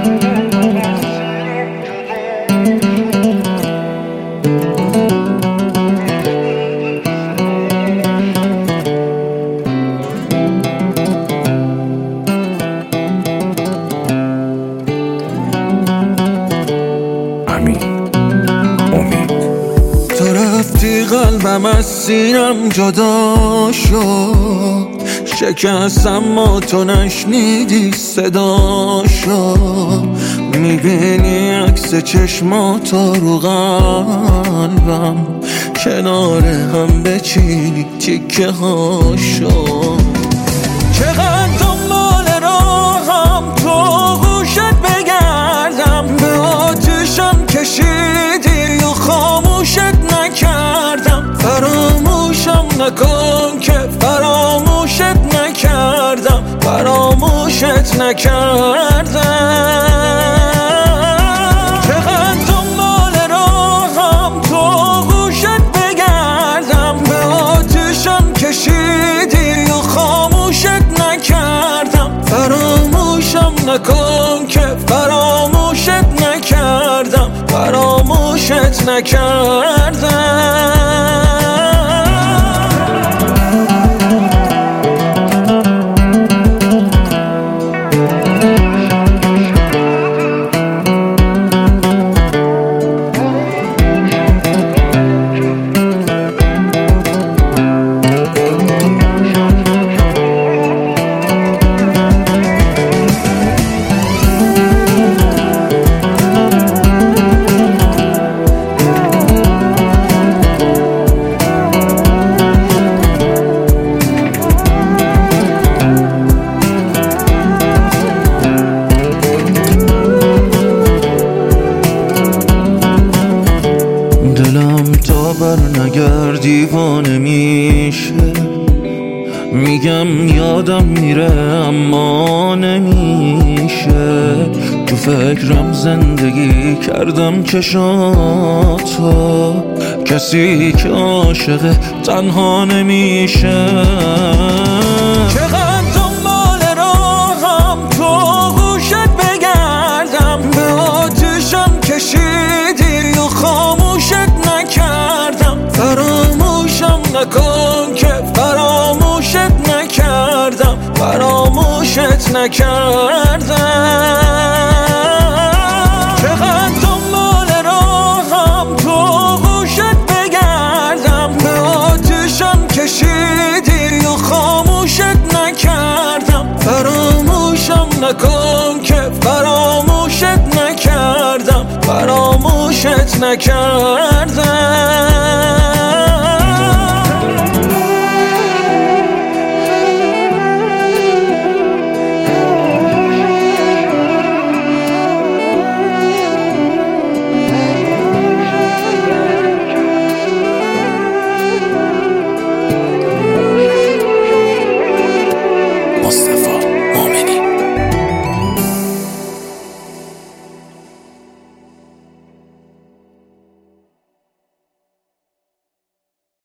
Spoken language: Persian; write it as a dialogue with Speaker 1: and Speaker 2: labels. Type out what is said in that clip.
Speaker 1: تو رفتی قلبم از سینم جدا شد، شکست اما تو نشنیدی صداشو. میبینی عکس چشماتو رو قلبم، کنار هم بچینی تیکه هاشو. چقدر دنبال راهم تو گوشت بگردم، به آتیشم کشیدی و خاموشت نکردم. فراموشم نکن که فراموشت نکردم، فراموشت نکردم. چقدر دنبال راهم تو گوشت بگردم، به آتیشم کشیدی و خاموشت نکردم. فراموشم نکن که فراموشت نکردم، فراموشت نکردم. دلم تا بر دیوانه میشه، میگم یادم میره اما نمیشه. تو فکرم زندگی کردم چشاتو، کسی که عاشق تنها نمیشه. چقدر دنبال راهم تو گوشت بگردم، به آتیشم کشیدی و خاموشت نکردم. فراموشم نکن که فراموشت نکردم، فراموشت نکردم. چقدر دنبال راهم تو گوشت بگردم، به آتیشم کشیدی و خاموشت نکردم. فراموشم نکن که فراموشت نکردم، فراموشت نکردم.